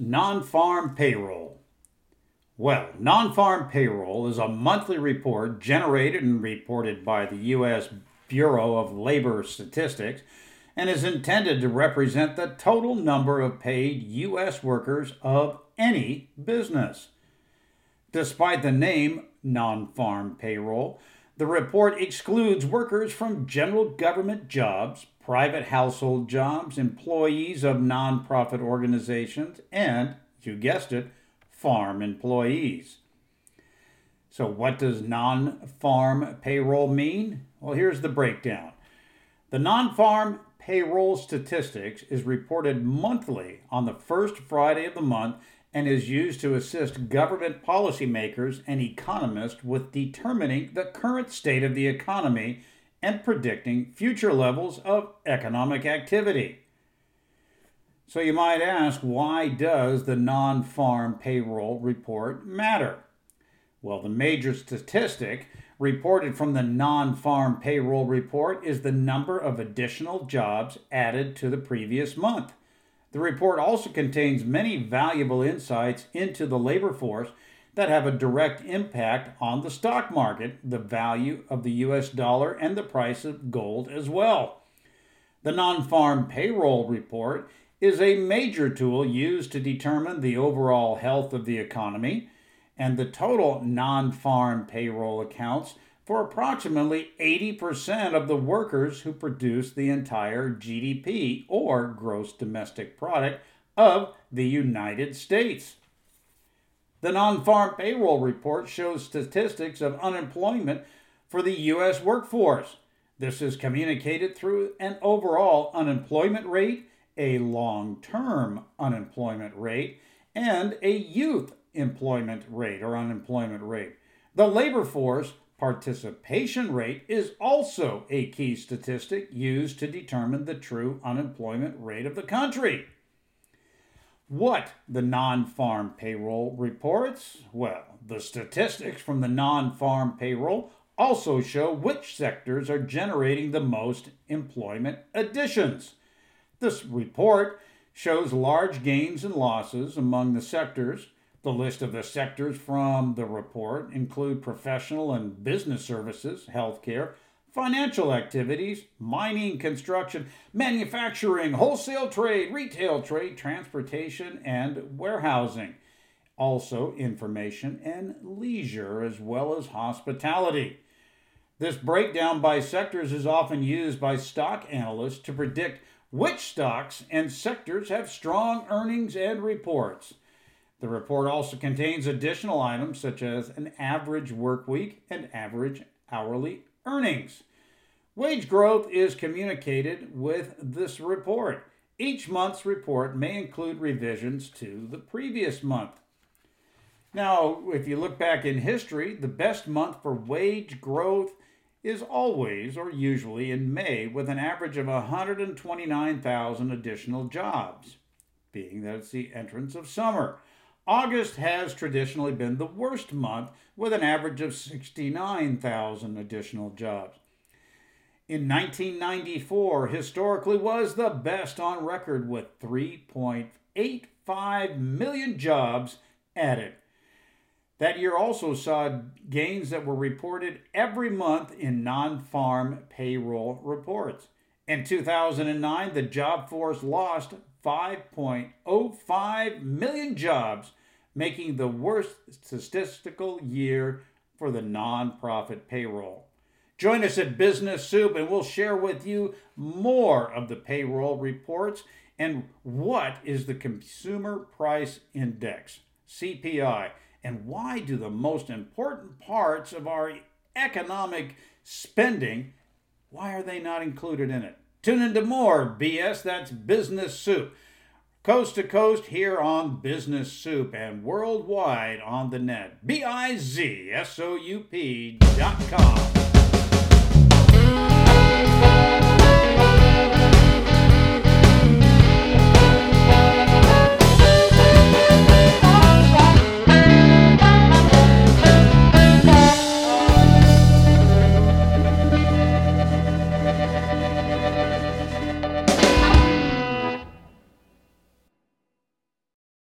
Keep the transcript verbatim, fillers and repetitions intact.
non-farm payroll? Well, non-farm payroll is a monthly report generated and reported by the U S Bureau of Labor Statistics and is intended to represent the total number of paid U S workers of any business. Despite the name non-farm payroll, the report excludes workers from general government jobs, private household jobs, employees of nonprofit organizations, and, you guessed it, farm employees. So what does non-farm payroll mean? Well, here's the breakdown. The non-farm payroll statistics is reported monthly on the first Friday of the month and is used to assist government policymakers and economists with determining the current state of the economy and predicting future levels of economic activity. So you might ask, why does the non-farm payroll report matter? Well, the major statistic reported from the non-farm payroll report is the number of additional jobs added to the previous month. The report also contains many valuable insights into the labor force that have a direct impact on the stock market, the value of the U S dollar, and the price of gold as well. The non-farm payroll report is a major tool used to determine the overall health of the economy, and the total non-farm payroll accounts for approximately eighty percent of the workers who produce the entire G D P, or gross domestic product, of the United States. The non-farm payroll report shows statistics of unemployment for the U S workforce. This is communicated through an overall unemployment rate, a long-term unemployment rate, and a youth employment rate or unemployment rate. The labor force participation rate is also a key statistic used to determine the true unemployment rate of the country. What the non-farm payroll reports? Well, the statistics from the non-farm payroll also show which sectors are generating the most employment additions. This report shows large gains and losses among the sectors. The list of the sectors from the report include professional and business services, healthcare, financial activities, mining, construction, manufacturing, wholesale trade, retail trade, transportation, and warehousing. Also, information and leisure, as well as hospitality. This breakdown by sectors is often used by stock analysts to predict which stocks and sectors have strong earnings and reports. The report also contains additional items such as an average work week and average hourly earnings. Wage growth is communicated with this report. Each month's report may include revisions to the previous month. Now, if you look back in history, the best month for wage growth is always or usually in May, with an average of one hundred twenty-nine thousand additional jobs, being that it's the entrance of summer. August has traditionally been the worst month, with an average of sixty-nine thousand additional jobs. In nineteen ninety-four, historically was the best on record, with three point eight five million jobs added. That year also saw gains that were reported every month in non-farm payroll reports. In two thousand nine, the job force lost five point oh five million jobs, making the worst statistical year for the nonprofit payroll. Join us at Business Soup and we'll share with you more of the payroll reports and what is the Consumer Price Index, C P I, and why do the most important parts of our economic spending, why are they not included in it? Tune into more B S, that's Business Soup. Coast to coast here on Business Soup and worldwide on the net. B I Z S O U P dot com.